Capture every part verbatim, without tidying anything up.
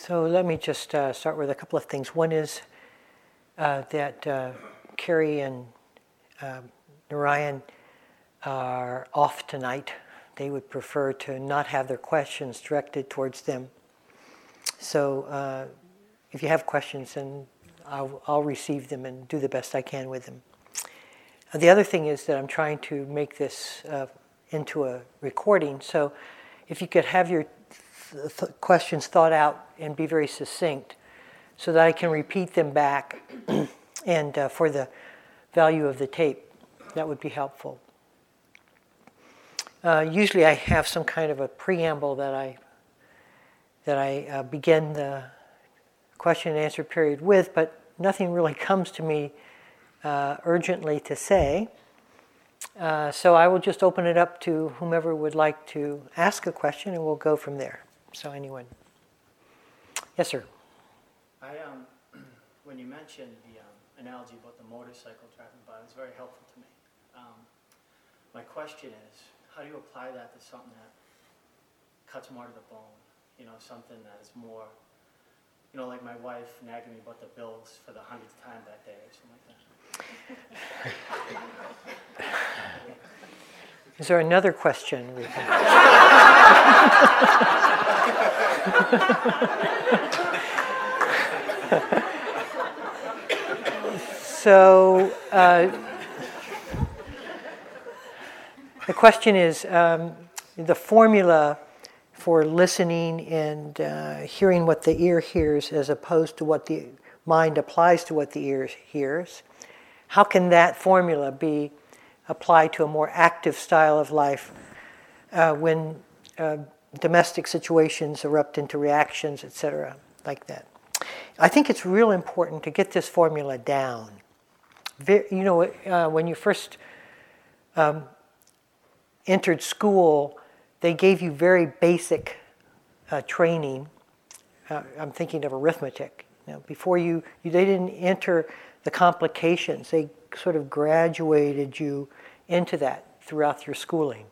So let me just uh, start with a couple of things. One is uh, that uh, Carrie and uh, Narayan are off tonight. They would prefer to not have their questions directed towards them. So uh, if you have questions, then I'll, I'll receive them and do the best I can with them. Uh, the other thing is that I'm trying to make this uh, into a recording. So if you could have your th- th- questions thought out and be very succinct so that I can repeat them back and uh, for the value of the tape, that would be helpful. Uh, usually I have some kind of a preamble that I that I uh, begin the question and answer period with, but nothing really comes to me uh, urgently to say. Uh, so I will just open it up to whomever would like to ask a question, and we'll go from there. So anyone? Yes, sir. I um, when you mentioned the um, analogy about the motorcycle driving by, it was very helpful to me. Um, my question is, how do you apply that to something that cuts more to the bone? You know, something that is more, you know, like my wife nagging me about the bills for the hundredth time that day or something like that. Is there another question we can? So uh, the question is um, the formula for listening and uh, hearing what the ear hears as opposed to what the mind applies to what the ear hears. How can that formula be applied to a more active style of life uh, when uh, domestic situations erupt into reactions, et cetera, like that? I think it's real important to get this formula down. Very, you know, uh, when you first um, entered school, they gave you very basic uh, training. Uh, I'm thinking of arithmetic. You know, before you, you, they didn't enter the complications. They sort of graduated you into that throughout your schooling.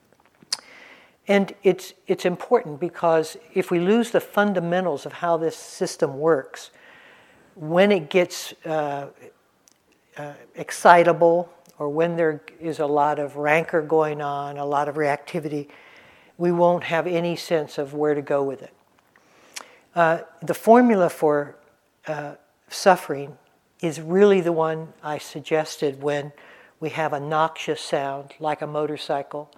And it's it's important because if we lose the fundamentals of how this system works, when it gets uh, uh, excitable or when there is a lot of rancor going on, a lot of reactivity, we won't have any sense of where to go with it. Uh, the formula for uh, suffering is really the one I suggested when we have a noxious sound, like a motorcycle,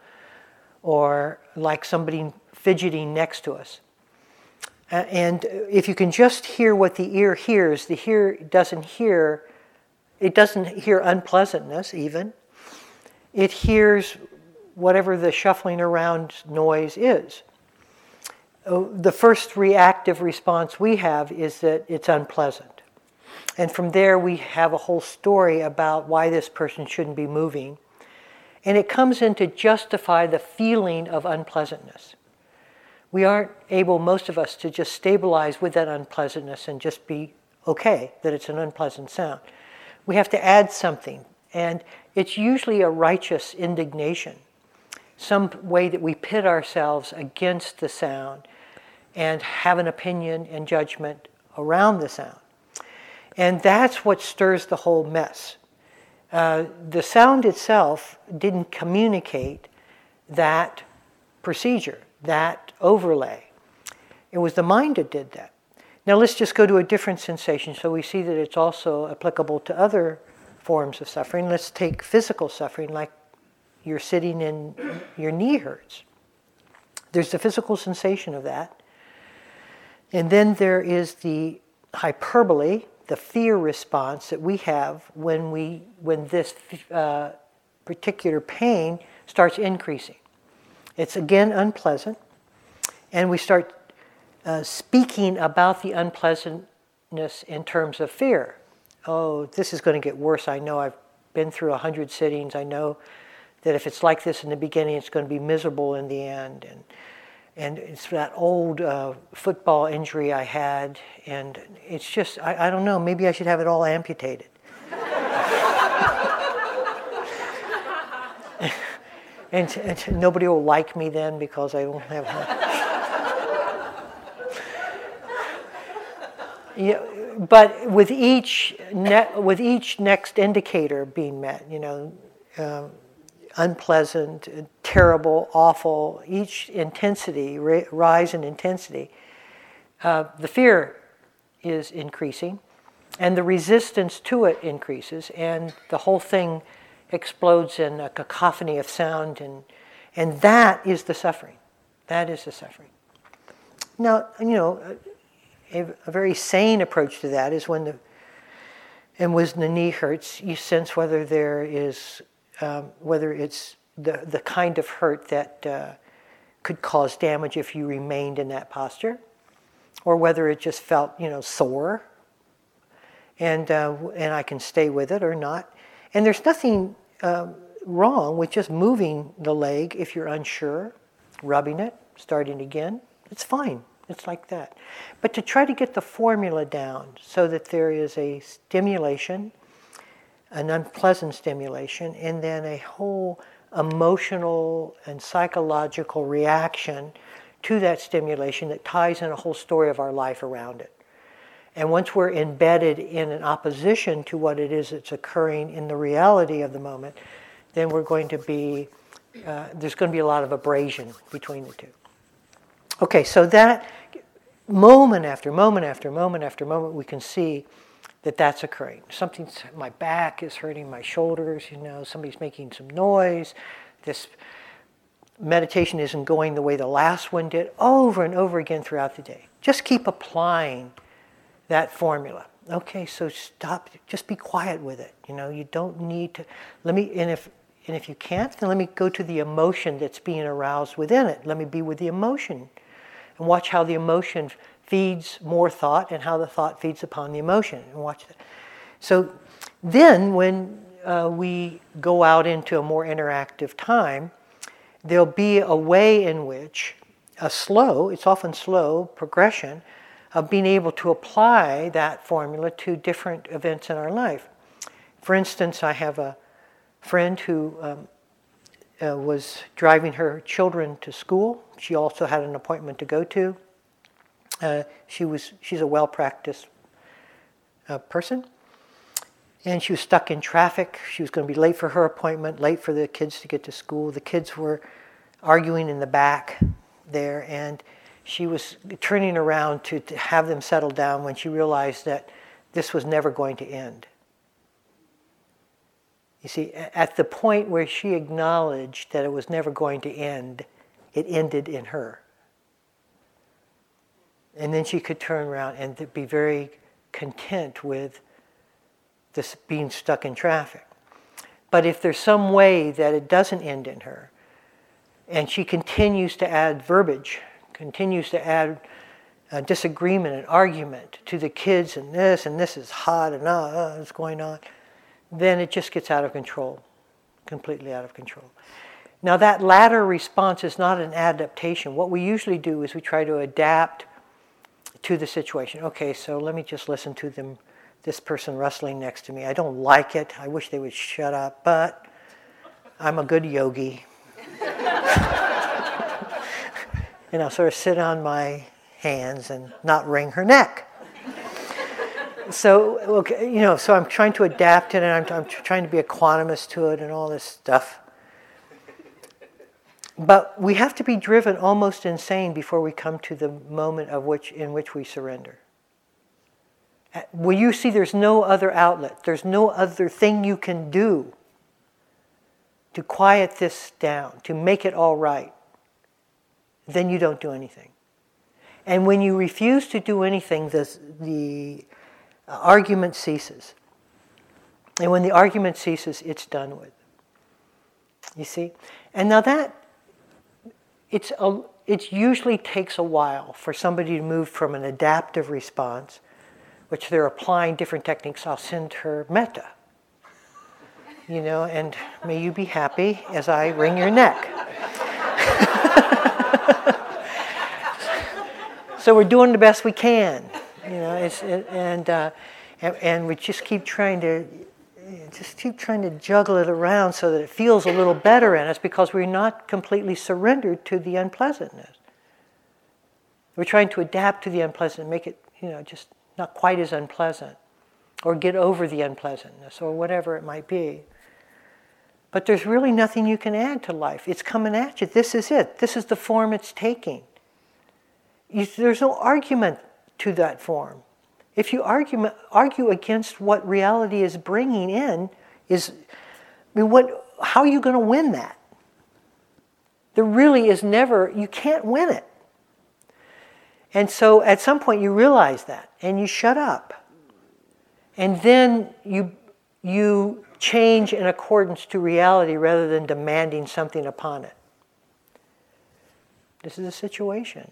or like somebody fidgeting next to us. Uh, and if you can just hear what the ear hears, the ear doesn't hear, it doesn't hear unpleasantness even. It hears whatever the shuffling around noise is. Uh, the first reactive response we have is that it's unpleasant. And from there we have a whole story about why this person shouldn't be moving. And it comes in to justify the feeling of unpleasantness. We aren't able, most of us, to just stabilize with that unpleasantness and just be okay that it's an unpleasant sound. We have to add something. And it's usually a righteous indignation, some way that we pit ourselves against the sound and have an opinion and judgment around the sound. And that's what stirs the whole mess. Uh, the sound itself didn't communicate that procedure, that overlay. It was the mind that did that. Now let's just go to a different sensation so we see that it's also applicable to other forms of suffering. Let's take physical suffering, like you're sitting and your knee hurts. There's the physical sensation of that. And then there is the hyperbole, the fear response that we have when we when this uh, particular pain starts increasing. It's again unpleasant, and we start uh, speaking about the unpleasantness in terms of fear. Oh, this is going to get worse. I know. I've been through a hundred sittings. I know that if it's like this in the beginning, it's going to be miserable in the end. And And it's that old uh, football injury I had, and it's just, I, I don't know, maybe I should have it all amputated. and, and nobody will like me then because I don't have... Yeah, but with each ne- with each next indicator being met, you know, uh, unpleasant, terrible, awful, each intensity, ra- rise in intensity, uh, the fear is increasing, and the resistance to it increases, and the whole thing explodes in a cacophony of sound, and and that is the suffering. That is the suffering. Now, you know, a, a very sane approach to that is when the and when the knee hurts, you sense whether there is um, whether it's the the kind of hurt that uh, could cause damage if you remained in that posture, or whether it just felt, you know, sore, and uh, and I can stay with it or not. And there's nothing um, wrong with just moving the leg if you're unsure, rubbing it, starting again. It's fine. It's like that. But to try to get the formula down so that there is a stimulation, an unpleasant stimulation, and then a whole emotional and psychological reaction to that stimulation that ties in a whole story of our life around it. And once we're embedded in an opposition to what it is that's occurring in the reality of the moment, then we're going to be, uh, there's going to be a lot of abrasion between the two. Okay, so that moment after moment after moment after moment, we can see that that's occurring. Something's, my back is hurting, my shoulders, you know, somebody's making some noise, this meditation isn't going the way the last one did, over and over again throughout the day. Just keep applying that formula. Okay, so stop, just be quiet with it. You know, you don't need to, let me, and if and if you can't, then let me go to the emotion that's being aroused within it. Let me be with the emotion and watch how the emotion feeds more thought and how the thought feeds upon the emotion, and watch that. So then when uh, we go out into a more interactive time, there'll be a way in which a slow, it's often slow, progression of being able to apply that formula to different events in our life. For instance, I have a friend who um, uh, was driving her children to school. She also had an appointment to go to. Uh, she was she's a well-practiced uh, person, and she was stuck in traffic. She was going to be late for her appointment, late for the kids to get to school. The kids were arguing in the back there, and she was turning around to, to have them settle down when she realized that this was never going to end. You see, at the point where she acknowledged that it was never going to end, it ended in her. And then she could turn around and be very content with this being stuck in traffic. But if there's some way that it doesn't end in her, and she continues to add verbiage, continues to add uh, disagreement and argument to the kids, and this, and this is hot, and uh, uh, what's going on, then it just gets out of control, completely out of control. Now that latter response is not an adaptation. What we usually do is we try to adapt to the situation. Okay, so let me just listen to them, this person rustling next to me. I don't like it. I wish they would shut up, but I'm a good yogi. And I'll sort of sit on my hands and not wring her neck. So, okay, you know, so I'm trying to adapt it, and I'm, I'm trying to be equanimous to it and all this stuff. But we have to be driven almost insane before we come to the moment of which in which we surrender. Well, you see there's no other outlet. There's no other thing you can do to quiet this down, to make it all right. Then you don't do anything. And when you refuse to do anything, the, the argument ceases. And when the argument ceases, it's done with. You see? And now that, it's a, it usually takes a while for somebody to move from an adaptive response, which they're applying different techniques. I'll send her metta. You know, and may you be happy as I wring your neck. So we're doing the best we can, you know, it's, it, and, uh, and and we just keep trying to just keep trying to juggle it around so that it feels a little better in us, because we're not completely surrendered to the unpleasantness. We're trying to adapt to the unpleasant and make it, you know, just not quite as unpleasant, or get over the unpleasantness, or whatever it might be. But there's really nothing you can add to life. It's coming at you. This is it. This is the form it's taking. You, there's no argument to that form. If you argue, argue against what reality is bringing in, is, I mean, what, how are you going to win that? There really is never, you can't win it. And so at some point you realize that, and you shut up. And then you you change in accordance to reality rather than demanding something upon it. This is a situation.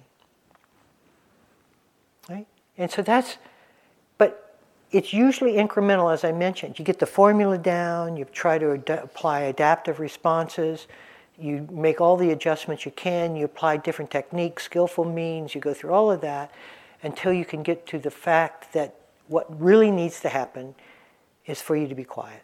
Right? And so that's, but it's usually incremental, as I mentioned. You get the formula down, you try to ad- apply adaptive responses, you make all the adjustments you can, you apply different techniques, skillful means, you go through all of that until you can get to the fact that what really needs to happen is for you to be quiet.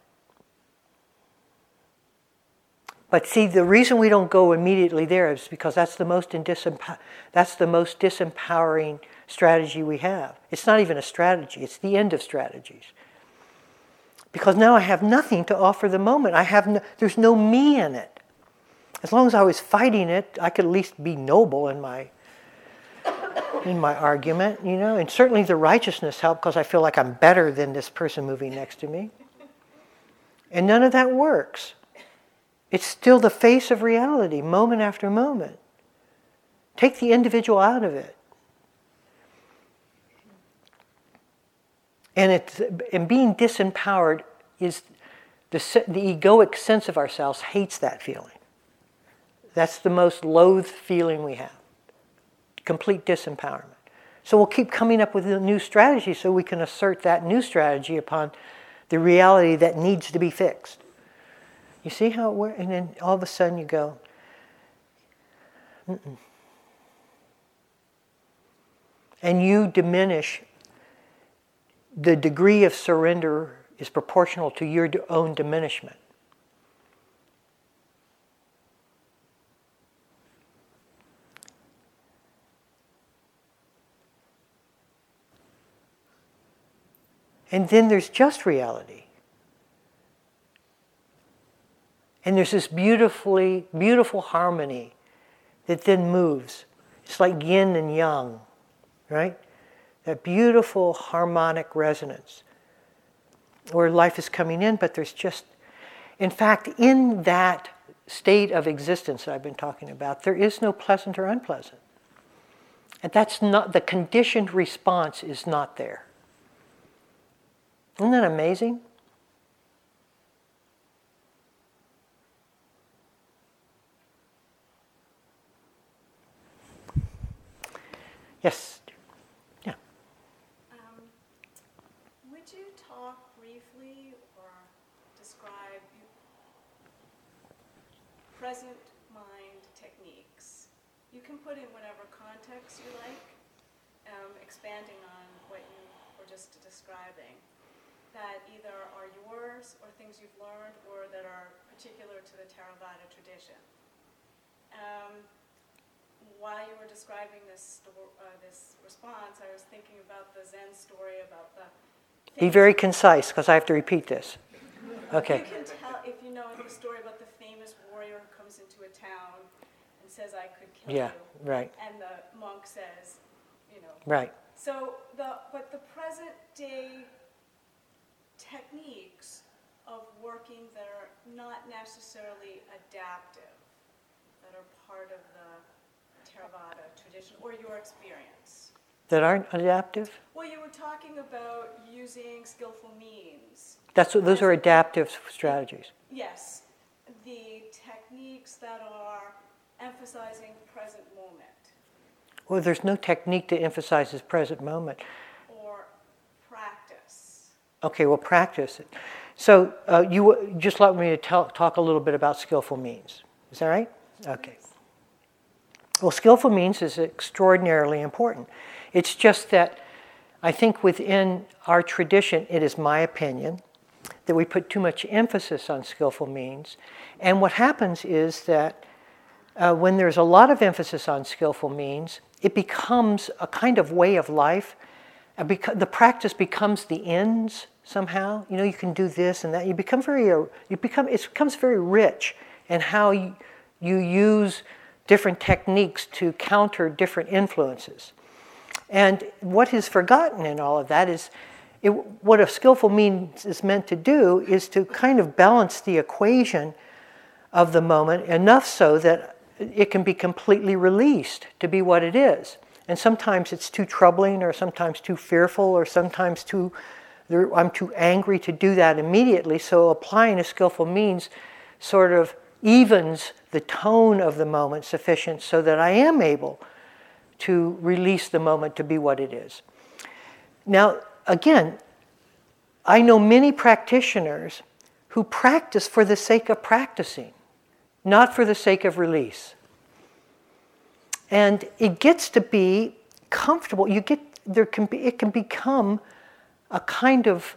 But see, the reason we don't go immediately there is because that's the most in disempower- that's the most disempowering strategy we have. It's not even a strategy, it's the end of strategies. Because now I have nothing to offer the moment. I have no, there's no me in it. As long as I was fighting it, I could at least be noble in my in my argument, you know. And certainly the righteousness helped because I feel like I'm better than this person moving next to me. And none of that works. It's still the face of reality, moment after moment. Take the individual out of it. And it's, and being disempowered is, the, the egoic sense of ourselves hates that feeling. That's the most loathed feeling we have. Complete disempowerment. So we'll keep coming up with a new strategy so we can assert that new strategy upon the reality that needs to be fixed. You see how it works? And then all of a sudden you go, mm-mm. And you diminish. The degree of surrender is proportional to your own diminishment. And then there's just reality. And there's this beautifully, beautiful harmony that then moves. It's like yin and yang, right? That beautiful harmonic resonance where life is coming in, but there's just, in fact, in that state of existence that I've been talking about, there is no pleasant or unpleasant. And that's not, the conditioned response is not there. Isn't that amazing? Yes. Yeah. Um, would you talk briefly or describe present mind techniques? You can put in whatever context you like, um, expanding on what you were just describing, that either are yours or things you've learned or that are particular to the Theravada tradition. Um, While you were describing this sto- uh, this response, I was thinking about the Zen story about the... Be very concise, because I have to repeat this. Okay. You can tell, if you know the story about the famous warrior who comes into a town and says, I could kill Yeah, you. right. And the monk says, you know... Right. So, the but the present day techniques of working that are not necessarily adaptive, that are part of the Theravada tradition, or your experience? That aren't adaptive? Well, you were talking about using skillful means. That's what, those are adaptive strategies. Yes. The techniques that are emphasizing the present moment. Well, there's no technique that emphasizes present moment. Or practice. Okay, well, practice it. So uh, you just let me tell, talk a little bit about skillful means. Is that right? Okay. Well, skillful means is extraordinarily important. It's just that I think within our tradition, it is my opinion, that we put too much emphasis on skillful means. And what happens is that uh, when there's a lot of emphasis on skillful means, it becomes a kind of way of life And beca- the practice becomes the ends somehow. You know, you can do this and that. You become very, uh, you become, it becomes very rich in how you, you use different techniques to counter different influences. And what is forgotten in all of that is, it, what a skillful means is meant to do is to kind of balance the equation of the moment enough so that it can be completely released to be what it is. And sometimes it's too troubling, or sometimes too fearful, or sometimes too, I'm too angry to do that immediately. So applying a skillful means sort of evens the tone of the moment sufficient so that I am able to release the moment to be what it is. Now, again, I know many practitioners who practice for the sake of practicing, not for the sake of release. And it gets to be comfortable. You get there can be it can become a kind of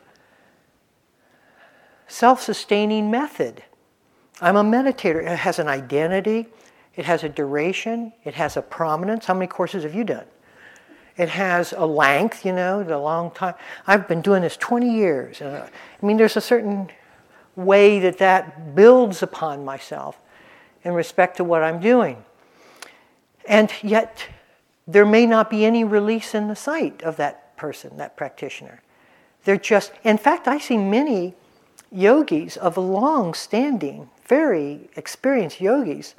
self-sustaining method. I'm a meditator. It has an identity. It has a duration. It has a prominence. How many courses have you done? It has a length, you know, the long time. I've been doing this twenty years. Uh, I mean, there's a certain way that that builds upon myself in respect to what I'm doing. And yet, there may not be any release in the sight of that person, that practitioner. They're just, in fact, I see many yogis of a long-standing, very experienced yogis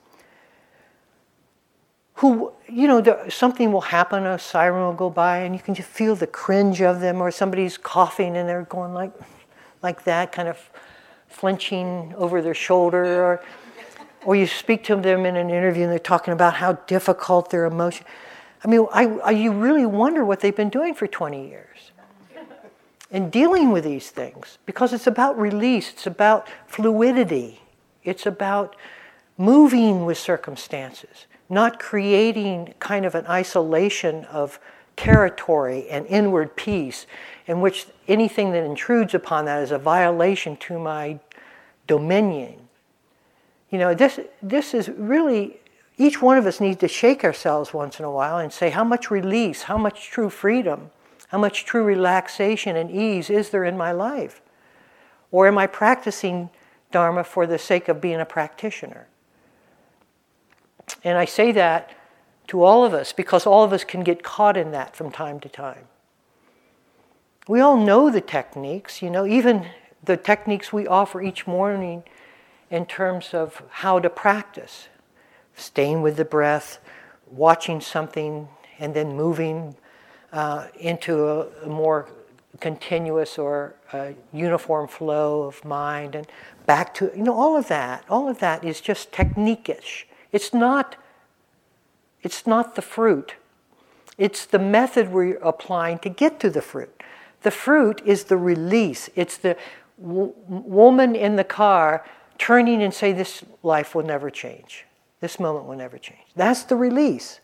who, you know, there, something will happen, a siren will go by, and you can just feel the cringe of them, or somebody's coughing and they're going like, like that, kind of flinching over their shoulder, or, or you speak to them in an interview and they're talking about how difficult their emotion. I mean, I, I, you really wonder what they've been doing for twenty years in dealing with these things, because it's about release, it's about fluidity, it's about moving with circumstances, not creating kind of an isolation of territory and inward peace in which anything that intrudes upon that is a violation to my dominion. You know, this this is really, each one of us needs to shake ourselves once in a while and say, how much release, how much true freedom, how much true relaxation and ease is there in my life? Or am I practicing Dharma for the sake of being a practitioner? And I say that to all of us because all of us can get caught in that from time to time. We all know the techniques, you know, even the techniques we offer each morning in terms of how to practice. Staying with the breath, watching something, and then moving uh, into a, a more continuous or uh, uniform flow of mind, and back to, you know, all of that. All of that is just technique-ish. It's not, it's not the fruit. It's the method we're applying to get to the fruit. The fruit is the release. It's the w- woman in the car turning and say, this life will never change. This moment will never change. That's the release.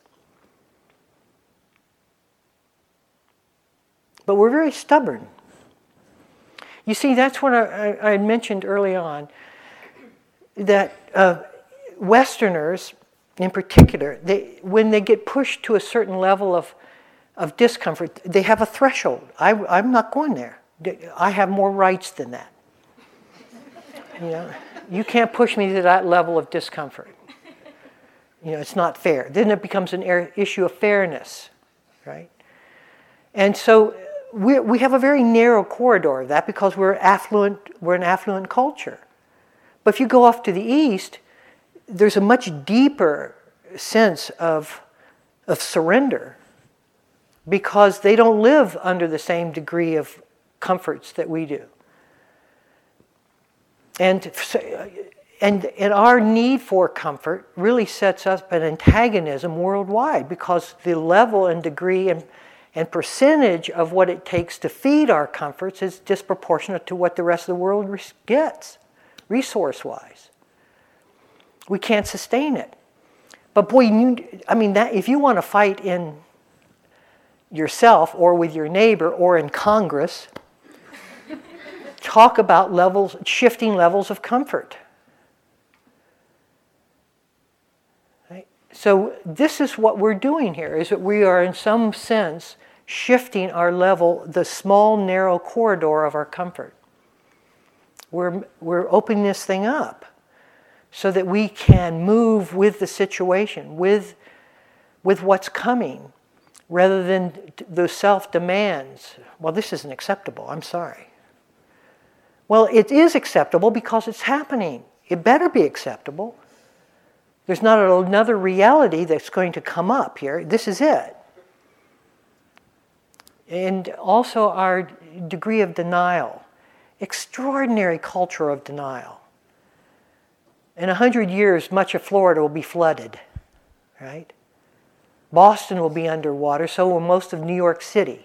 But we're very stubborn. You see, that's what I, I, I mentioned early on, that uh, Westerners, in particular, they, when they get pushed to a certain level of, of discomfort, they have a threshold. I, I'm not going there. I have more rights than that. You know, you can't push me to that level of discomfort. You know, it's not fair. Then it becomes an issue of fairness, right? And so we we have a very narrow corridor of that because we're affluent. We're an affluent culture. But if you go off to the east, there's a much deeper sense of of surrender because they don't live under the same degree of comforts that we do. And and and our need for comfort really sets up an antagonism worldwide because the level and degree and and percentage of what it takes to feed our comforts is disproportionate to what the rest of the world gets, resource-wise. We can't sustain it. But boy, you, I mean, that if you want to fight in yourself or with your neighbor or in Congress, talk about levels, shifting levels of comfort. Right? So this is what we're doing here, is that we are in some sense shifting our level, the small, narrow corridor of our comfort. We're, we're opening this thing up so that we can move with the situation, with, with what's coming, rather than the self-demands. Well, this isn't acceptable, I'm sorry. Well, it is acceptable because it's happening. It better be acceptable. There's not another reality that's going to come up here. This is it. And also our degree of denial. Extraordinary culture of denial. In a hundred years, much of Florida will be flooded, right? Boston will be underwater, so will most of New York City.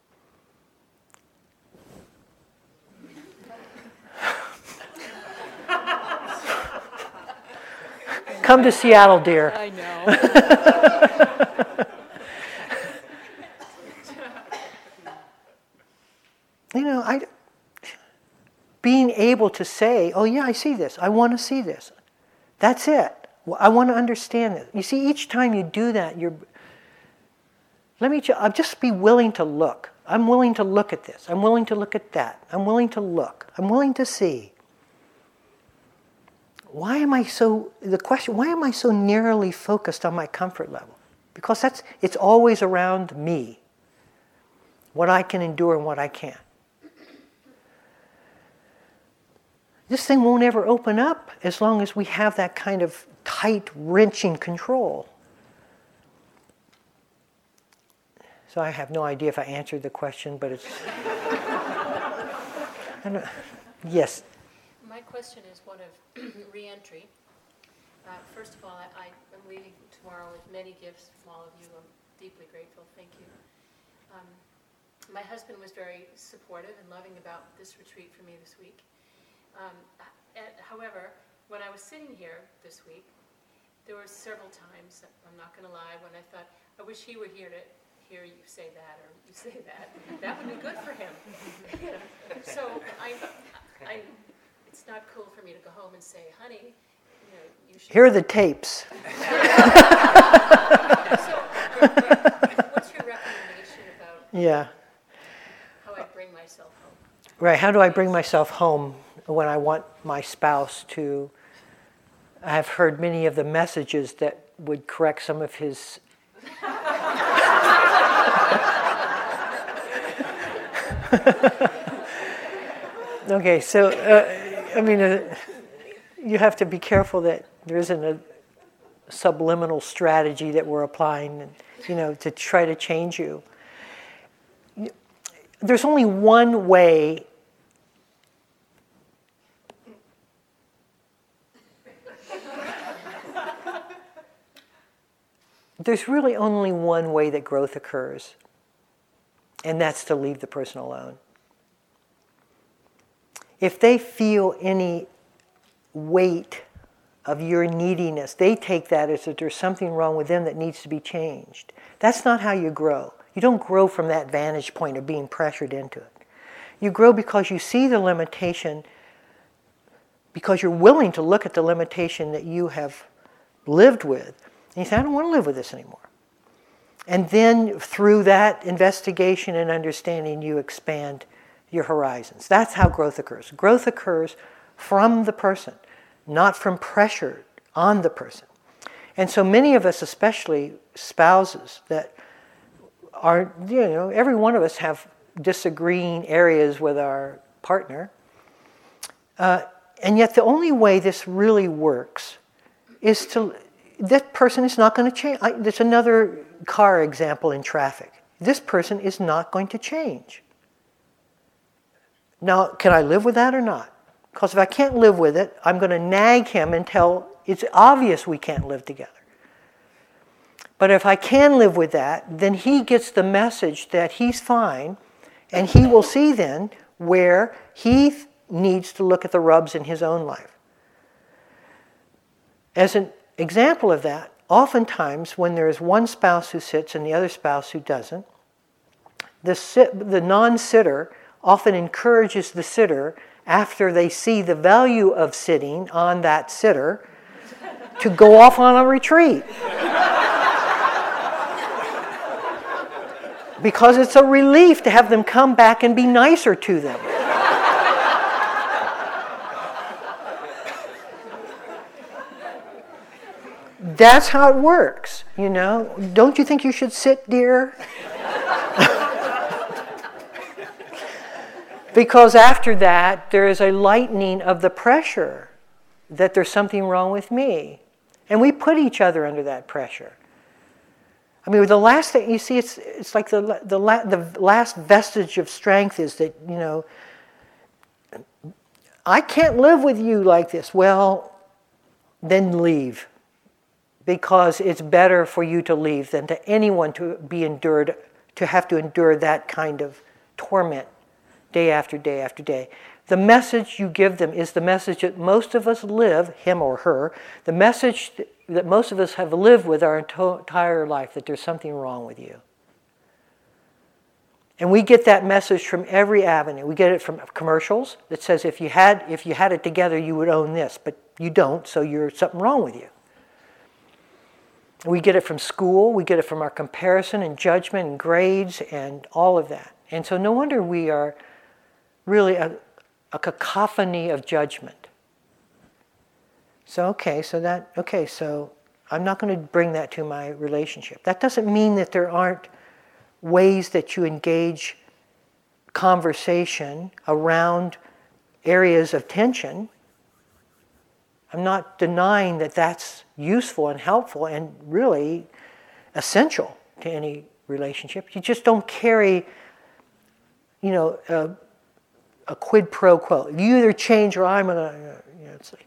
Come to Seattle, dear. I know. You know, I, being able to say, oh yeah, I see this. I want to see this. That's it. I want to understand it. You see, each time you do that, you're, let me ju- I'll just be willing to look. I'm willing to look at this. I'm willing to look at that. I'm willing to look. I'm willing to see. Why am I so, the question, why am I so narrowly focused on my comfort level? Because that's, it's always around me. What I can endure and what I can't. This thing won't ever open up as long as we have that kind of tight, wrenching control. So I have no idea if I answered the question, but it's... I don't, yes? My question is one of re-entry. Uh, first of all, I, I am leaving tomorrow with many gifts from all of you. I'm deeply grateful. Thank you. Um, my husband was very supportive and loving about this retreat for me this week. Um, and, however, when I was sitting here this week, there were several times, I'm not going to lie, when I thought, I wish he were here to hear you say that or you say that. That would be good for him. So I, I, it's not cool for me to go home and say, honey, you know, you should... Here are the tapes. So, what's your recommendation about Yeah. how I bring myself home? Right, how do I bring myself home when I want my spouse to... I've heard many of the messages that would correct some of his... Okay, so, uh, I mean, uh, you have to be careful that there isn't a subliminal strategy that we're applying, you know, to try to change you. There's only one way There's really only one way that growth occurs, and that's to leave the person alone. If they feel any weight of your neediness, they take that as that there's something wrong with them that needs to be changed. That's not how you grow. You don't grow from that vantage point of being pressured into it. You grow because you see the limitation, because you're willing to look at the limitation that you have lived with. And you say, I don't want to live with this anymore. And then through that investigation and understanding, you expand your horizons. That's how growth occurs. Growth occurs from the person, not from pressure on the person. And so many of us, especially spouses, that are, you know, every one of us have disagreeing areas with our partner. Uh, and yet the only way this really works is to... That person is not going to change. I, there's another car example in traffic. This person is not going to change. Now, can I live with that or not? Because if I can't live with it, I'm going to nag him until it's obvious we can't live together. But if I can live with that, then he gets the message that he's fine, and he will see then where he needs to look at the rubs in his own life. As an example of that, oftentimes when there is one spouse who sits and the other spouse who doesn't, the, sit, the non-sitter often encourages the sitter, after they see the value of sitting on that sitter, to go off on a retreat. because it's a relief to have them come back and be nicer to them. That's how it works, you know. Don't you think you should sit, dear? Because after that, there is a lightening of the pressure that there's something wrong with me. And we put each other under that pressure. I mean, the last thing, you see, it's it's like the the, la, the last vestige of strength is that, you know, I can't live with you like this. Well, then leave. Because it's better for you to leave than to anyone to be endured, to have to endure that kind of torment day after day after day. The message you give them is the message that most of us live, him or her, the message that most of us have lived with our entire life, that there's something wrong with you. And we get that message from every avenue. We get it from commercials that says if you had if you had it together, you would own this, but you don't, so you're something wrong with you. We get it from school, we get it from our comparison and judgment and grades and all of that. And so no wonder we are really a, a cacophony of judgment. So, okay, so that, okay, so I'm not going to bring that to my relationship. That doesn't mean that there aren't ways that you engage conversation around areas of tension. I'm not denying that that's useful and helpful and really essential to any relationship. You just don't carry, you know, a, a quid pro quo. You either change or I'm gonna, you know, it's like.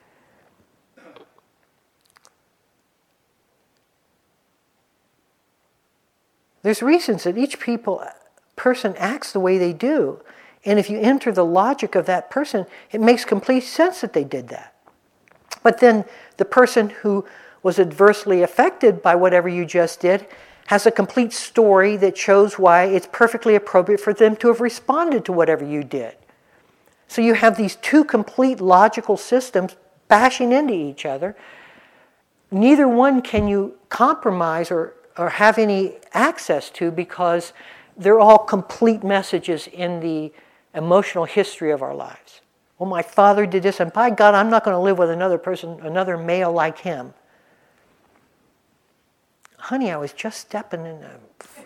There's reasons that each people, person acts the way they do. And if you enter the logic of that person, it makes complete sense that they did that. But then the person who was adversely affected by whatever you just did has a complete story that shows why it's perfectly appropriate for them to have responded to whatever you did. So you have these two complete logical systems bashing into each other. Neither one can you compromise or, or have any access to because they're all complete messages in the emotional history of our lives. Well, my father did this, and by God, I'm not going to live with another person, another male like him. Honey, I was just stepping in the...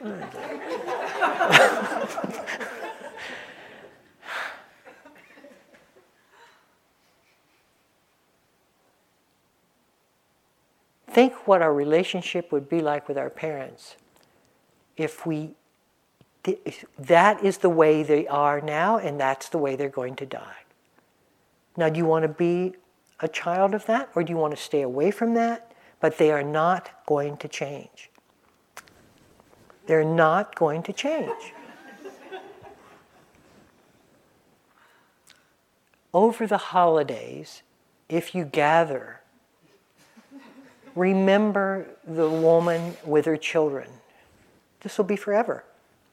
Think what our relationship would be like with our parents if we... That is the way they are now, and that's the way they're going to die. Now, do you want to be a child of that, or do you want to stay away from that? But they are not going to change. They're not going to change. Over the holidays, if you gather, remember the woman with her children. This will be forever.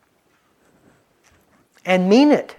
And mean it.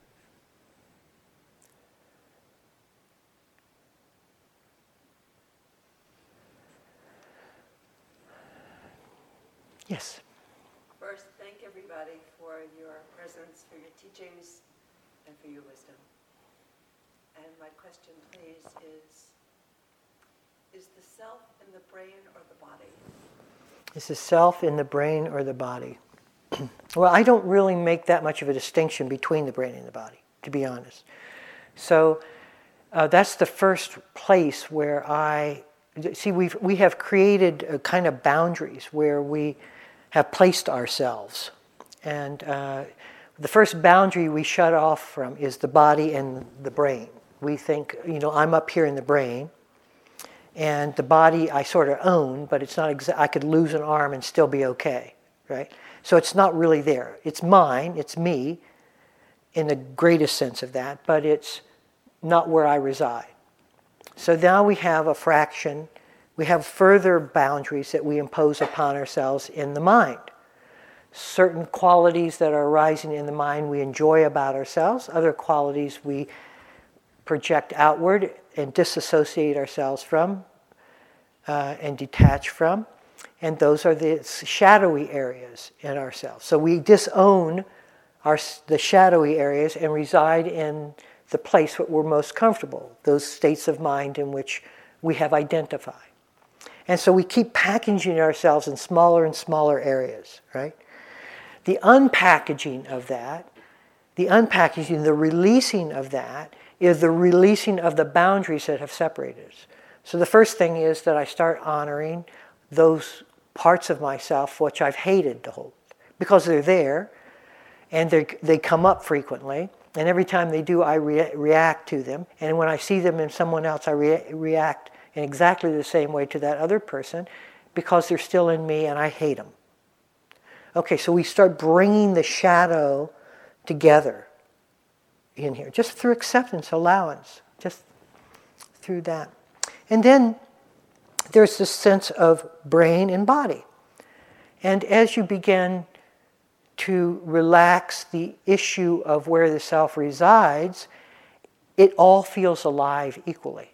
Yes. First, thank everybody for your presence, for your teachings, and for your wisdom. And my question, please, is, is the self in the brain or the body? Is the self in the brain or the body? Well, I don't really make that much of a distinction between the brain and the body, to be honest. So uh, that's the first place where I... See, we've, we have created a kind of boundaries where we have placed ourselves. And uh, the first boundary we shut off from is the body and the brain. We think, you know, I'm up here in the brain, and the body I sort of own, but it's not exa- I could lose an arm and still be okay, right? So it's not really there. It's mine, it's me, in the greatest sense of that, but it's not where I reside. So now we have a fraction, we have further boundaries that we impose upon ourselves in the mind. Certain qualities that are arising in the mind we enjoy about ourselves, other qualities we project outward and disassociate ourselves from uh, and detach from. And those are the shadowy areas in ourselves. So we disown our, the shadowy areas and reside in the place where we're most comfortable, those states of mind in which we have identified. And so we keep packaging ourselves in smaller and smaller areas, right? The unpackaging of that, the unpackaging, the releasing of that, is the releasing of the boundaries that have separated us. So the first thing is that I start honoring those parts of myself which I've hated to hold, because they're there, and they they come up frequently, and every time they do, I re- react to them. And when I see them in someone else, I re- react in exactly the same way to that other person, because they're still in me and I hate them. Okay, so we start bringing the shadow together in here, just through acceptance, allowance, just through that. And then there's this sense of brain and body. And as you begin to relax the issue of where the self resides, it all feels alive equally.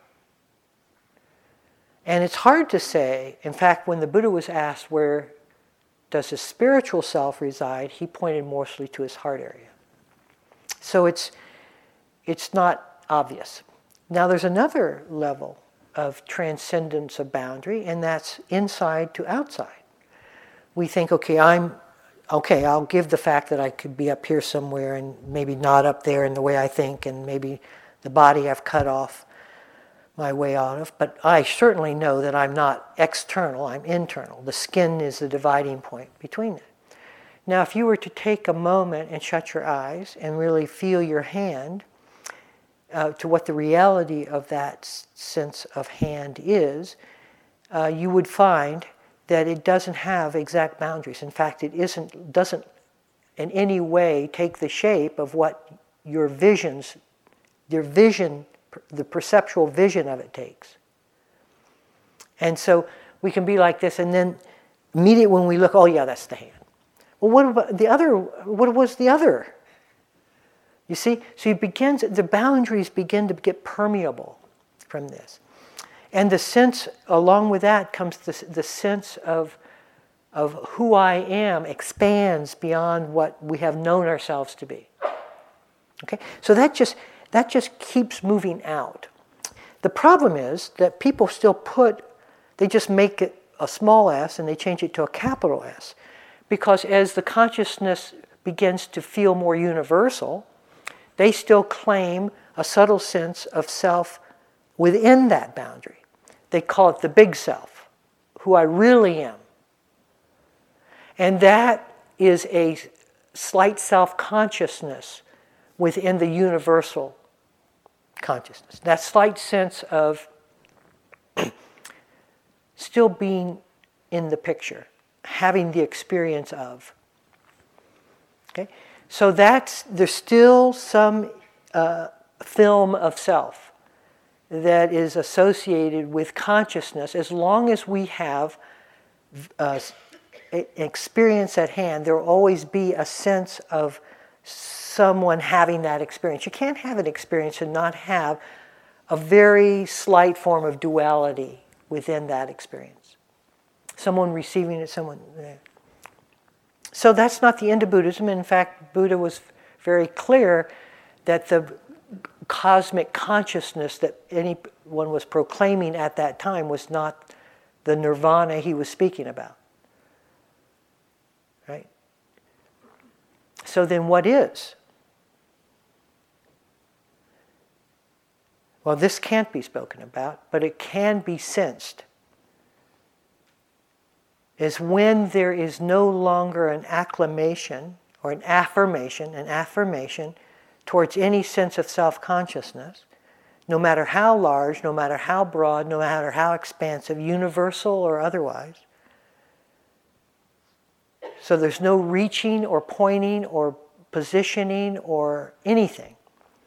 And it's hard to say. In fact, when the Buddha was asked where does his spiritual self reside, he pointed mostly to his heart area. So it's it's not obvious. Now there's another level of transcendence of boundary, and that's inside to outside. We think, okay, I'm okay, I'll give the fact that I could be up here somewhere and maybe not up there in the way I think, and maybe the body I've cut off my way out of, but I certainly know that I'm not external, I'm internal. The skin is the dividing point between them. Now, if you were to take a moment and shut your eyes and really feel your hand uh, to what the reality of that sense of hand is, uh, you would find that it doesn't have exact boundaries. In fact, it isn't, doesn't in any way take the shape of what your visions, your vision, the perceptual vision of it takes. And so we can be like this, and then immediately when we look, oh yeah, that's the hand. Well, what about the other? What was the other? You see? So it begins, the boundaries begin to get permeable from this. And the sense, along with that comes the, the sense of, of who I am expands beyond what we have known ourselves to be. Okay? So that just, that just keeps moving out. The problem is that people still put, they just make it a small s and they change it to a capital S. Because as the consciousness begins to feel more universal, they still claim a subtle sense of self within that boundary. They call it the big self, who I really am. And that is a slight self-consciousness within the universal consciousness. That slight sense of still being in the picture, having the experience of. Okay? So that's, there's still some uh, film of self that is associated with consciousness. As long as we have uh, an experience at hand, there will always be a sense of someone having that experience. You can't have an experience and not have a very slight form of duality within that experience. Someone receiving it, someone... So that's not the end of Buddhism. In fact, Buddha was very clear that the cosmic consciousness that anyone was proclaiming at that time was not the nirvana he was speaking about. Right? So then what is? Well, this can't be spoken about, but it can be sensed. Is when there is no longer an acclamation or an affirmation, an affirmation towards any sense of self-consciousness, no matter how large, no matter how broad, no matter how expansive, universal or otherwise. So there's no reaching or pointing or positioning or anything.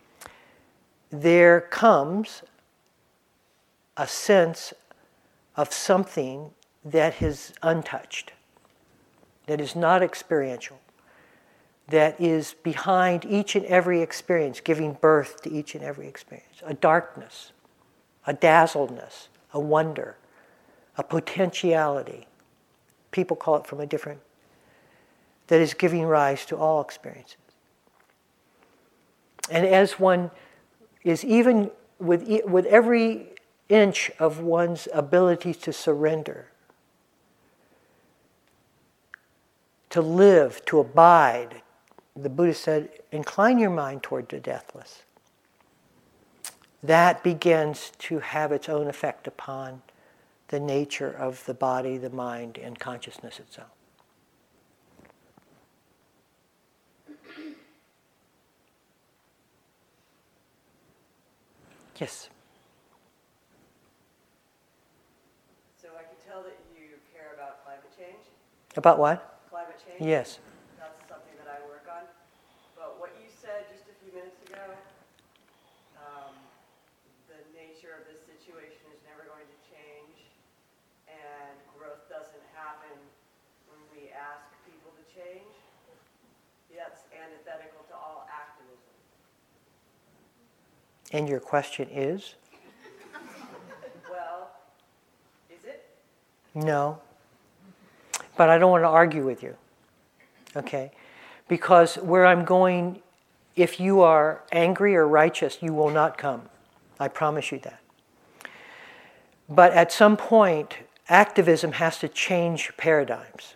There comes a sense of something that is untouched, that is not experiential, that is behind each and every experience, giving birth to each and every experience. A darkness, a dazzledness, a wonder, a potentiality, people call it from a different, that is giving rise to all experiences. And as one is even with, e- with every inch of one's ability to surrender, to live, to abide, the Buddha said, incline your mind toward the deathless. That begins to have its own effect upon the nature of the body, the mind, and consciousness itself. Yes. So I can tell that you care about climate change. About what? Climate change? Yes. That's something that I work on. But what you said just a few minutes ago, um, the nature of this situation is never going to change, and growth doesn't happen when we ask people to change. That's antithetical to all activism. And your question is? Well, is it? No. But I don't want to argue with you. Okay? Because where I'm going, if you are angry or righteous, you will not come. I promise you that. But at some point, activism has to change paradigms.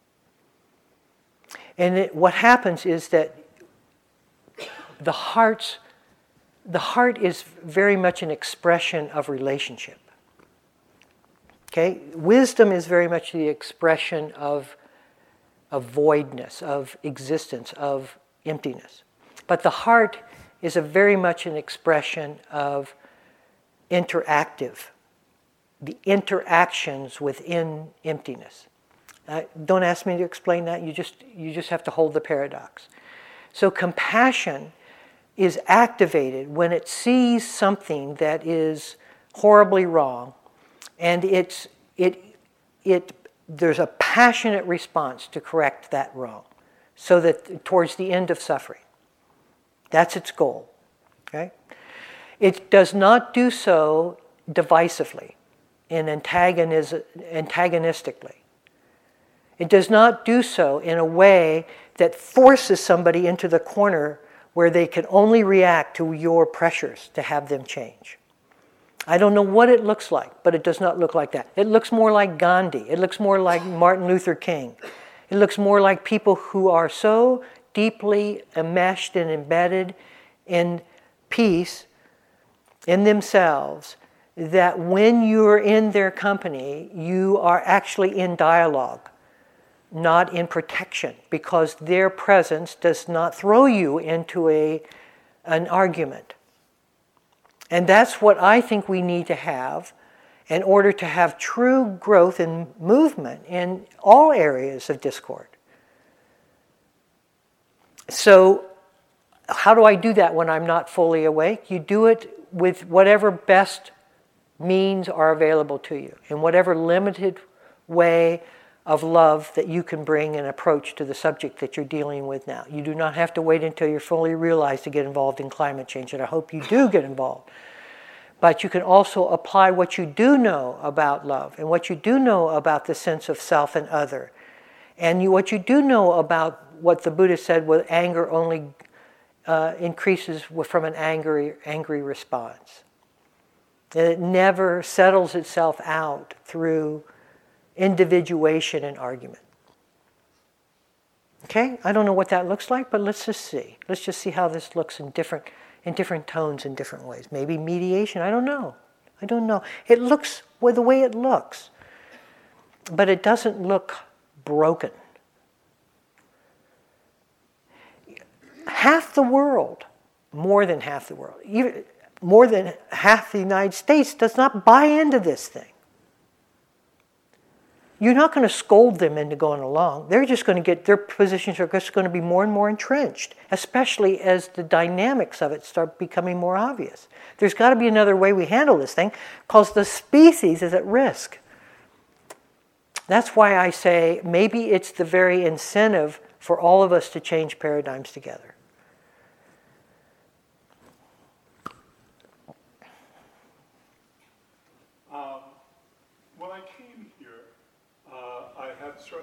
And it, what happens is that the heart's The heart is very much an expression of relationship. Okay? Wisdom is very much the expression of, of voidness, of existence, of emptiness. But the heart is a very much an expression of interactive, the interactions within emptiness. Uh, don't ask me to explain that. You just, you just have to hold the paradox. So compassion is activated when it sees something that is horribly wrong, and it's it it there's a passionate response to correct that wrong, so that towards the end of suffering. That's its goal. Okay? It does not do so divisively, and antagonis- antagonistically. It does not do so in a way that forces somebody into the corner where they can only react to your pressures to have them change. I don't know what it looks like, but it does not look like that. It looks more like Gandhi. It looks more like Martin Luther King. It looks more like people who are so deeply enmeshed and embedded in peace in themselves that when you're in their company, you are actually in dialogue, not in protection, because their presence does not throw you into a, an argument. And that's what I think we need to have in order to have true growth and movement in all areas of discord. So how do I do that when I'm not fully awake? You do it with whatever best means are available to you, in whatever limited way of love that you can bring an approach to the subject that you're dealing with now. You do not have to wait until you're fully realized to get involved in climate change, and I hope you do get involved. But you can also apply what you do know about love and what you do know about the sense of self and other, and you, what you do know about what the Buddha said, with anger only uh, increases from an angry, angry response. And it never settles itself out through individuation and argument. Okay? I don't know what that looks like, but let's just see. Let's just see how this looks in different in different tones in different ways. Maybe mediation, I don't know. I don't know. It looks well, the way it looks, but it doesn't look broken. Half the world, more than half the world, even more than half the United States does not buy into this thing. You're not going to scold them into going along. They're just going to get, their positions are just going to be more and more entrenched, especially as the dynamics of it start becoming more obvious. There's got to be another way we handle this thing, because the species is at risk. That's why I say maybe it's the very incentive for all of us to change paradigms together. Um, when I came here, uh, I had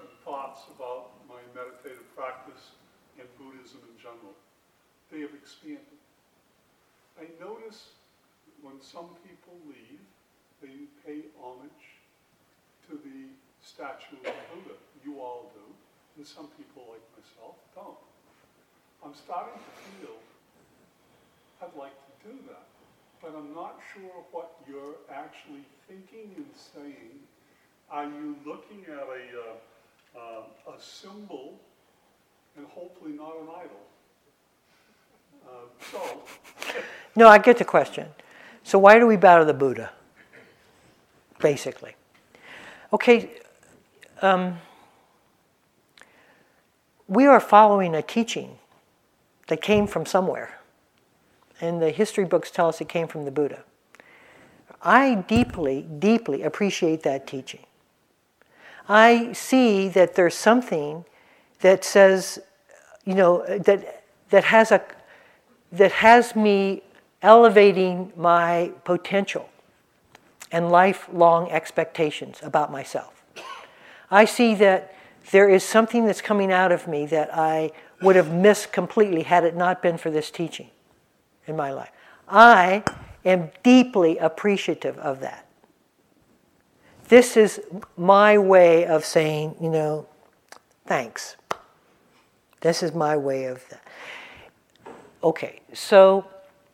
practice and Buddhism in general. They have expanded. I notice when some people leave, they pay homage to the statue of the Buddha. You all do, and some people like myself don't. I'm starting to feel I'd like to do that, but I'm not sure what you're actually thinking and saying. Are you looking at a, uh, uh, a symbol and hopefully not an idol? Uh, so. No, I get the question. So why do we bow to the Buddha? Basically. Okay, um, we are following a teaching that came from somewhere. And the history books tell us it came from the Buddha. I deeply, deeply appreciate that teaching. I see that there's something that says, you know, that that has a that has me elevating my potential and lifelong expectations about myself. I see that there is something that's coming out of me that I would have missed completely had it not been for this teaching in my life. I am deeply appreciative of that. This is my way of saying, you know, thanks. This is my way of that. Okay, so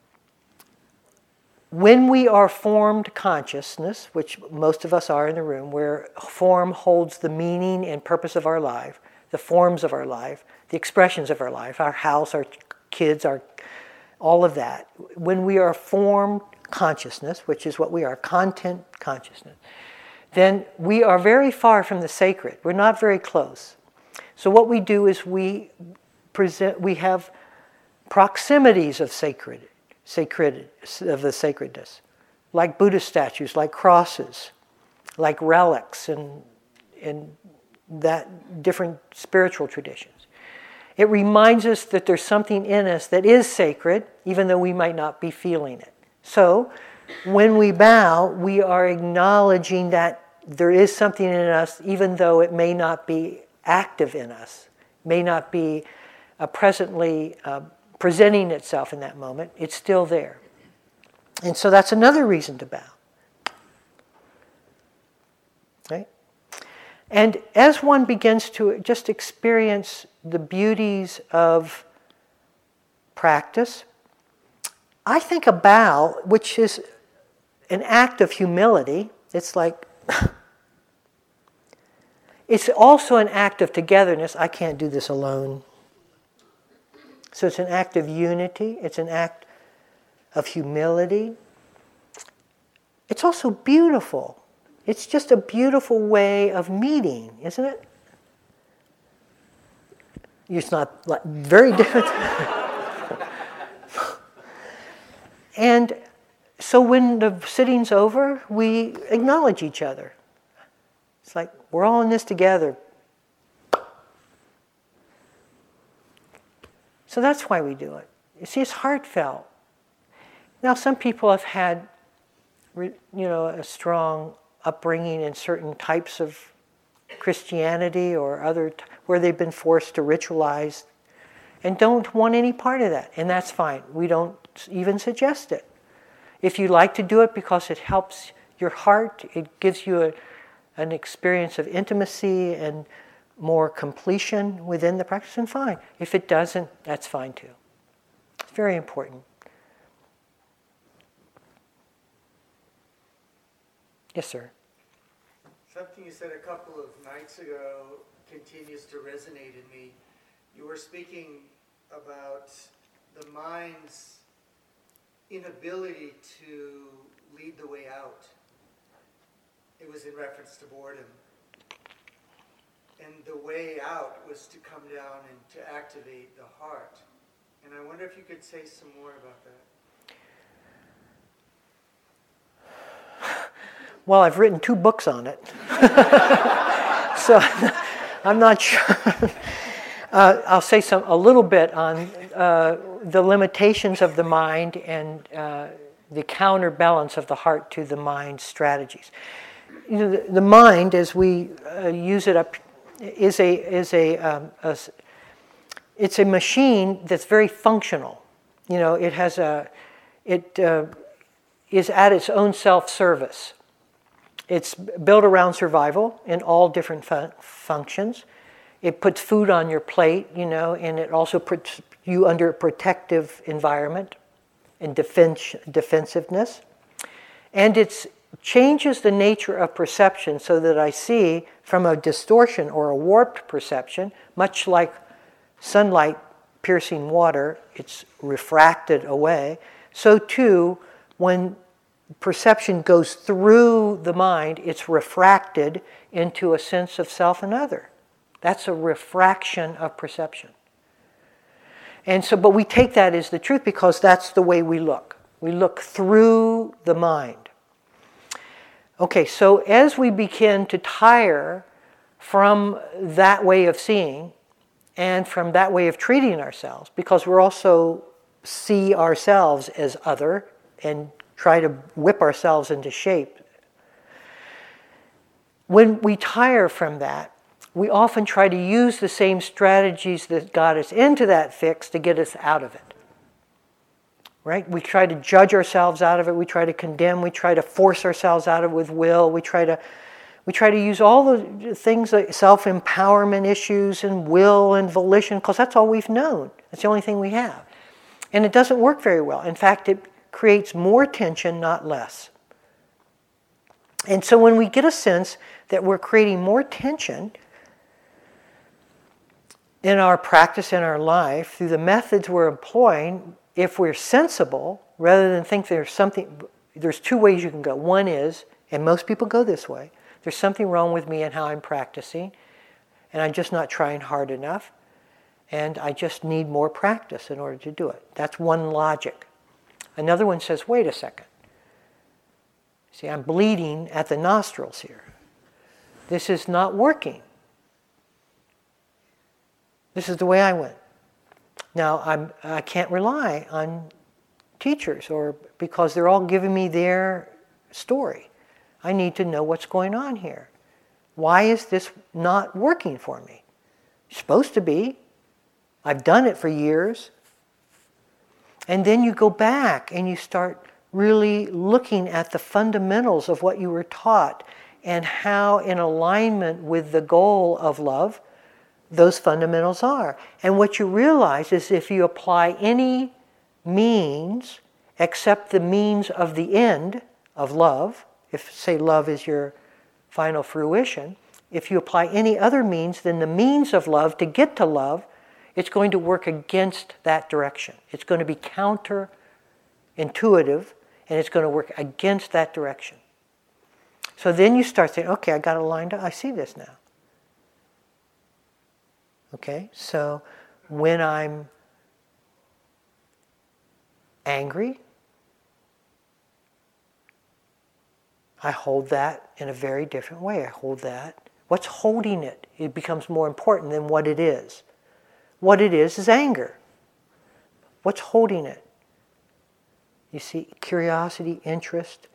when we are formed consciousness, which most of us are in the room, where form holds the meaning and purpose of our life, the forms of our life, the expressions of our life, our house, our kids, our all of that. When we are formed consciousness, which is what we are, content consciousness, then we are very far from the sacred. We're not very close. So what we do is we present, we have proximities of sacred, sacred of the sacredness, like Buddhist statues, like crosses, like relics, and and that different spiritual traditions. It reminds us that there's something in us that is sacred, even though we might not be feeling it. So, when we bow, we are acknowledging that there is something in us, even though it may not be active in us, may not be uh, presently uh, presenting itself in that moment. It's still there. And so that's another reason to bow. Right? And as one begins to just experience the beauties of practice, I think a bow, which is an act of humility, it's like, it's also an act of togetherness. I can't do this alone. So it's an act of unity, it's an act of humility. It's also beautiful. It's just a beautiful way of meeting, isn't it? It's not like very different. And so when the sitting's over, we acknowledge each other. It's like, we're all in this together. So that's why we do it. You see, it's heartfelt. Now, some people have had, you know, a strong upbringing in certain types of Christianity or other, t- where they've been forced to ritualize and don't want any part of that. And that's fine. We don't even suggest it. If you like to do it because it helps your heart, it gives you a, an experience of intimacy and more completion within the practice, then fine. If it doesn't, that's fine too. It's very important. Yes, sir. Something you said a couple of nights ago continues to resonate in me. You were speaking about the mind's inability to lead the way out. It was in reference to boredom. And the way out was to come down and to activate the heart. And I wonder if you could say some more about that. Well, I've written two books on it. So I'm not sure. Uh, I'll say some a little bit on uh, the limitations of the mind and uh, the counterbalance of the heart to the mind's strategies. You know, the, the mind, as we uh, use it up, is a is a, um, a it's a machine that's very functional. You know, it has a, it uh, is at its own self-service. It's built around survival in all different fu- functions. It puts food on your plate, you know, and it also puts you under a protective environment and defense, defensiveness. And it changes the nature of perception so that I see from a distortion or a warped perception, much like sunlight piercing water, it's refracted away. So too, when perception goes through the mind, it's refracted into a sense of self and other. That's a refraction of perception. And so, but we take that as the truth because that's the way we look. We look through the mind. Okay, so as we begin to tire from that way of seeing and from that way of treating ourselves, because we're also see ourselves as other and try to whip ourselves into shape. When we tire from that, we often try to use the same strategies that got us into that fix to get us out of it. Right? We try to judge ourselves out of it. We try to condemn. We try to force ourselves out of it with will. We try to, we try to use all the things like self-empowerment issues and will and volition, because that's all we've known. That's the only thing we have. And it doesn't work very well. In fact, it creates more tension, not less. And so when we get a sense that we're creating more tension in our practice, in our life, through the methods we're employing, if we're sensible, rather than think there's something, there's two ways you can go. One is, and most people go this way, there's something wrong with me and how I'm practicing, and I'm just not trying hard enough, and I just need more practice in order to do it. That's one logic. Another one says, wait a second. See, I'm bleeding at the nostrils here. This is not working. This is the way I went. Now, I'm, I can't rely on teachers or because they're all giving me their story. I need to know what's going on here. Why is this not working for me? It's supposed to be. I've done it for years. And then you go back and you start really looking at the fundamentals of what you were taught and how in alignment with the goal of love those fundamentals are. And what you realize is if you apply any means except the means of the end of love, if say love is your final fruition, if you apply any other means than the means of love to get to love, it's going to work against that direction. It's going to be counterintuitive, and it's going to work against that direction. So then you start saying, okay, I got it lined up. I see this now. Okay, so when I'm angry, I hold that in a very different way. I hold that. What's holding it? It becomes more important than what it is. What it is is anger. What's holding it? You see, curiosity, interest,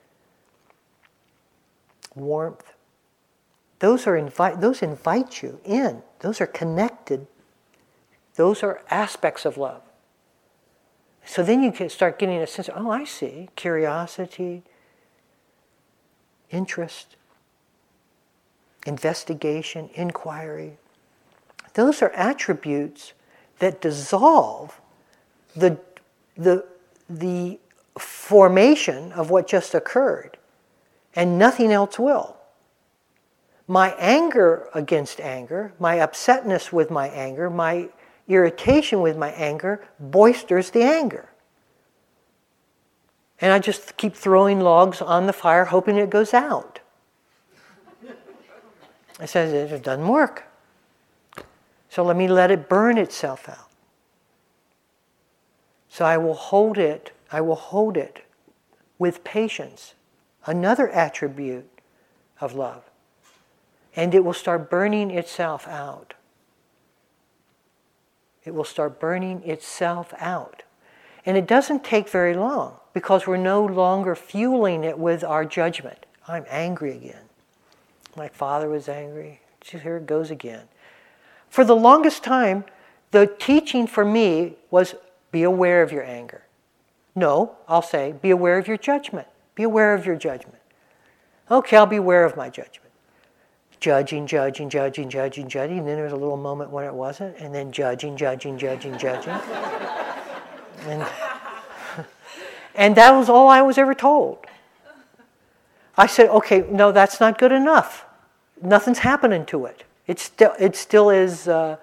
warmth. Those are invite. Those invite you in. Those are connected. Those are aspects of love. So then you can start getting a sense of, oh, I see. Curiosity, interest, investigation, inquiry. Those are attributes that dissolve the, the, the formation of what just occurred, and nothing else will. My anger against anger, my upsetness with my anger, my irritation with my anger boisters the anger. And I just keep throwing logs on the fire hoping it goes out. I said, it doesn't work. So let me let it burn itself out. So I will hold it, I will hold it with patience, another attribute of love. And it will start burning itself out. It will start burning itself out. And it doesn't take very long because we're no longer fueling it with our judgment. I'm angry again. My father was angry. Here it goes again. For the longest time, The teaching for me was be aware of your anger. No, I'll say be aware of your judgment. Be aware of your judgment. Okay, I'll be aware of my judgment. Judging, judging, judging, judging, judging. And then there was a little moment when it wasn't. And then judging, judging, judging, judging. and, and that was all I was ever told. I said, okay, no, that's not good enough. Nothing's happening to it. It still, it still is uh,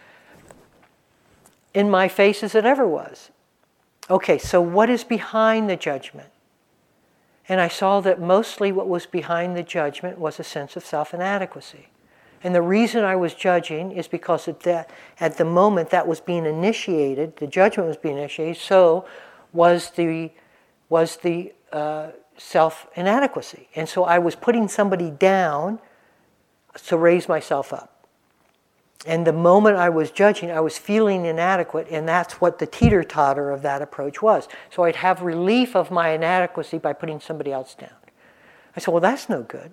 in my face as it ever was. Okay, so what is behind the judgment? And I saw that mostly what was behind the judgment was a sense of self-inadequacy. And the reason I was judging is because at, that, at the moment that was being initiated, the judgment was being initiated, so was the, was the uh, self-inadequacy. And so I was putting somebody down to raise myself up. And the moment I was judging, I was feeling inadequate, and that's what the teeter-totter of that approach was. So I'd have relief of my inadequacy by putting somebody else down. I said, well, that's no good.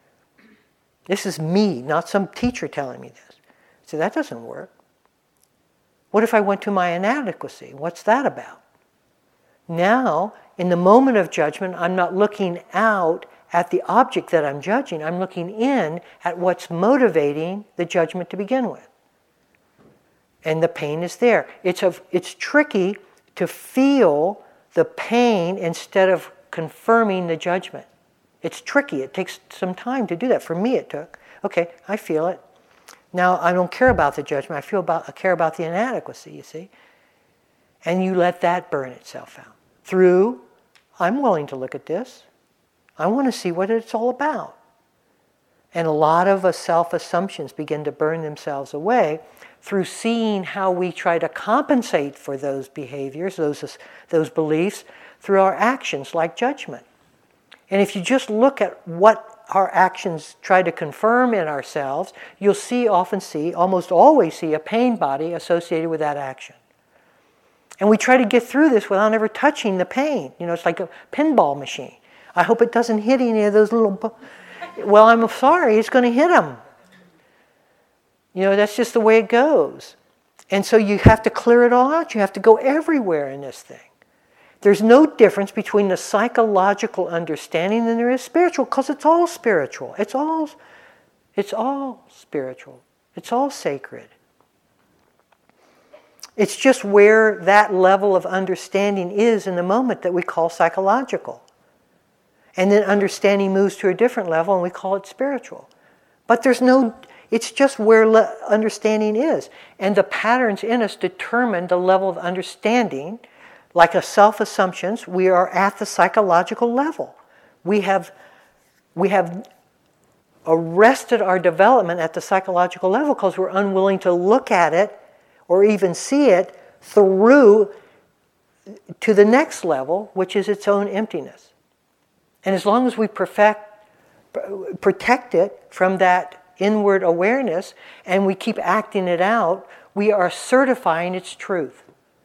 This is me, not some teacher telling me this. I said, that doesn't work. What if I went to my inadequacy? What's that about? Now, in the moment of judgment, I'm not looking out at the object that I'm judging. I'm looking in at what's motivating the judgment to begin with. And the pain is there. It's, a, it's tricky to feel the pain instead of confirming the judgment. It's tricky. It takes some time to do that. For me, it took. Okay, I feel it. Now, I don't care about the judgment. I feel about, I care about the inadequacy, you see. And you let that burn itself out. Through, I'm willing to look at this. I want to see what it's all about. And a lot of uh, self-assumptions begin to burn themselves away through seeing how we try to compensate for those behaviors, those, those beliefs, through our actions like judgment. And if you just look at what our actions try to confirm in ourselves, you'll see, often see, almost always see a pain body associated with that action. And we try to get through this without ever touching the pain. You know, it's like a pinball machine. I hope it doesn't hit any of those little... Bu- well, I'm sorry, it's going to hit them. You know, that's just the way it goes. And so you have to clear it all out. You have to go everywhere in this thing. There's no difference between the psychological understanding and there is spiritual, because it's all spiritual. It's all, it's all spiritual. It's all sacred. It's just where that level of understanding is in the moment that we call psychological. And then understanding moves to a different level and we call it spiritual. But there's no, it's just where le- understanding is. And the patterns in us determine the level of understanding. Like a self-assumptions, we are at the psychological level. We have, we have arrested our development at the psychological level because we're unwilling to look at it or even see it through to the next level, which is its own emptiness. And as long as we perfect, protect it from that inward awareness and we keep acting it out, we are certifying its truth.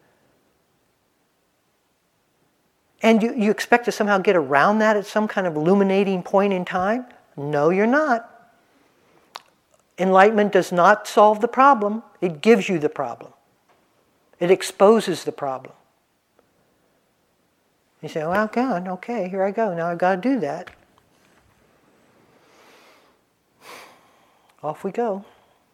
And you, you expect to somehow get around that at some kind of illuminating point in time? No, you're not. Enlightenment does not solve the problem. It gives you the problem. It exposes the problem. You say, well, God, okay, here I go. Now I've got to do that. Off we go.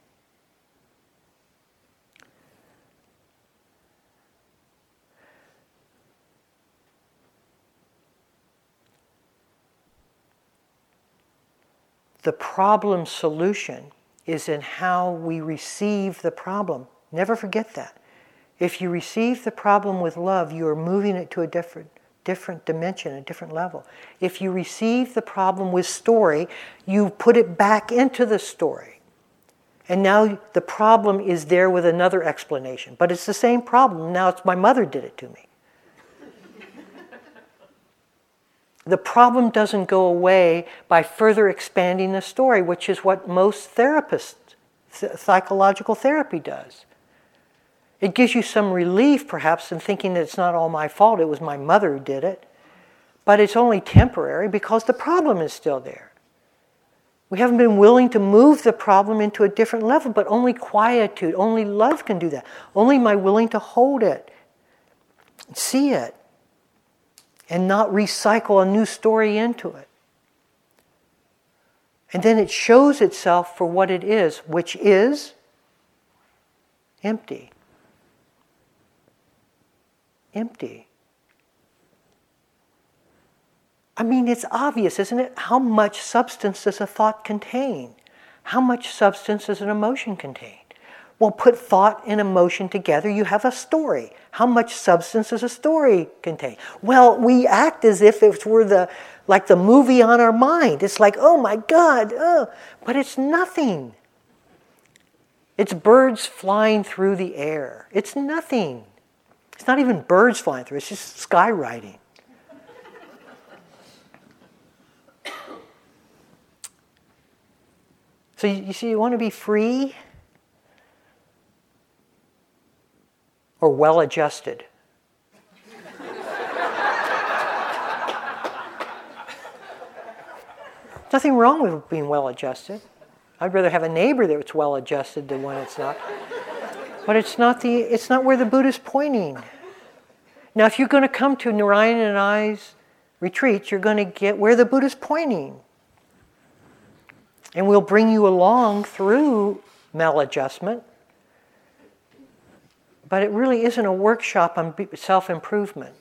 The problem solution is in how we receive the problem. Never forget that. If you receive the problem with love, you are moving it to a different different dimension, a different level. If you receive the problem with story, you put it back into the story. And now the problem is there with another explanation. But it's the same problem. Now it's my mother did it to me. The problem doesn't go away by further expanding the story, which is what most therapists, th- psychological therapy does. It gives you some relief, perhaps, in thinking that it's not all my fault, it was my mother who did it. But it's only temporary because the problem is still there. We haven't been willing to move the problem into a different level, but only quietude, only love can do that. Only my willing to hold it, see it, and not recycle a new story into it. And then it shows itself for what it is, which is empty. Empty. I mean, it's obvious, isn't it? How much substance does a thought contain? How much substance does an emotion contain? Well, put thought and emotion together, you have a story. How much substance does a story contain? Well, we act as if it were the like the movie on our mind. It's like, oh my God, oh, but it's nothing. It's birds flying through the air. It's nothing. It's not even birds flying through, it's just skywriting. So you, you see, you want to be free or well-adjusted? Nothing wrong with being well-adjusted. I'd rather have a neighbor that's well-adjusted than one that's not. But it's not the it's not where the Buddha's pointing. Now, if you're going to come to Narayan and I's retreats, you're going to get where the Buddha's pointing. And we'll bring you along through maladjustment. But it really isn't a workshop on self-improvement.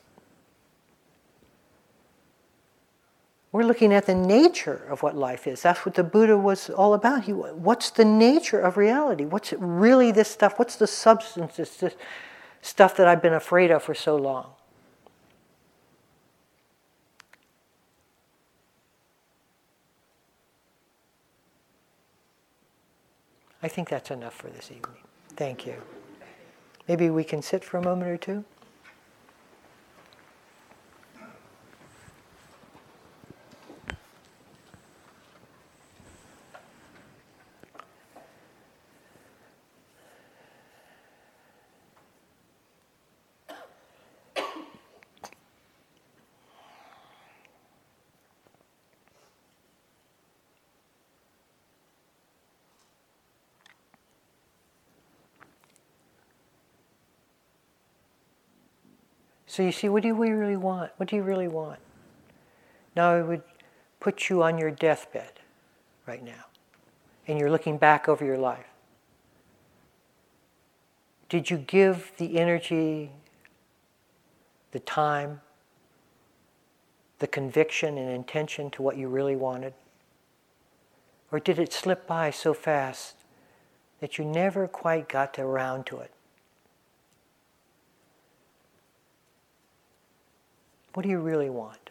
We're looking at the nature of what life is. That's what the Buddha was all about. He, what's the nature of reality? What's it really this stuff? What's the substance, this, this stuff that I've been afraid of for so long? I think that's enough for this evening. Thank you. Maybe we can sit for a moment or two? So you see, what do we really want? What do you really want? Now I would put you on your deathbed right now, and you're looking back over your life. Did you give the energy, the time, the conviction and intention to what you really wanted? Or did it slip by so fast that you never quite got around to it? What do you really want?